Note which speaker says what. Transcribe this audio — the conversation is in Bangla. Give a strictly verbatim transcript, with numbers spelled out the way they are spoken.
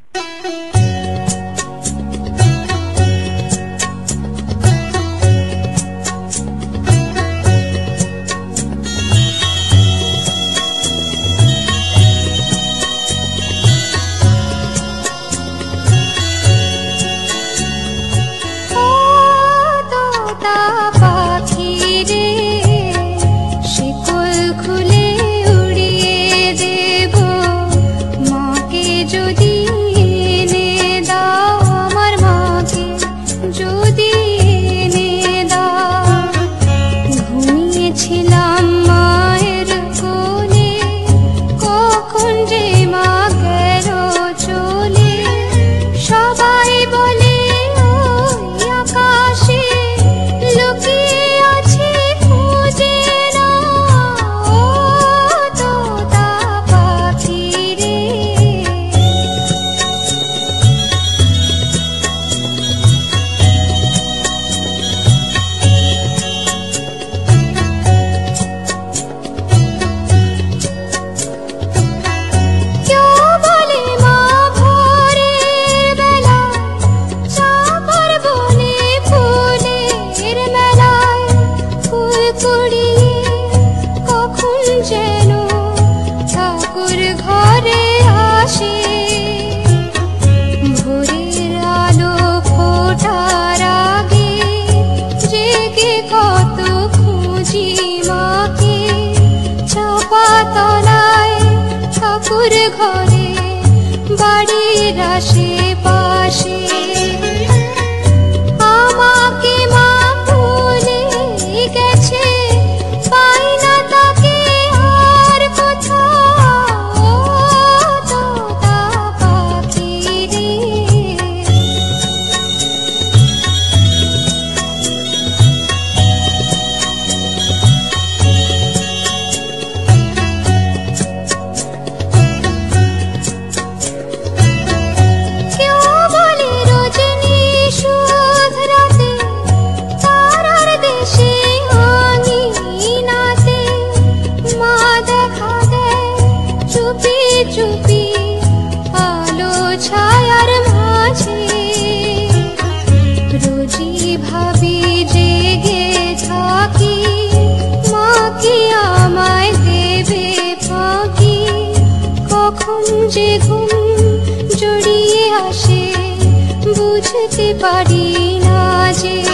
Speaker 1: ঘরে বাড়ির আশেপাশে আমাকে মা ভুলে গেছে, পাই না তাকে আর কোথাও। তোতা পাখি রে চুপি আলো ছায়ার মাঝে রোজি ভাবি জেগে থাকি, মা কি আমায় দেবে ফাঁকি। কখন যে ঘুম জড়িয়ে আসে বুঝতে পারি না যে।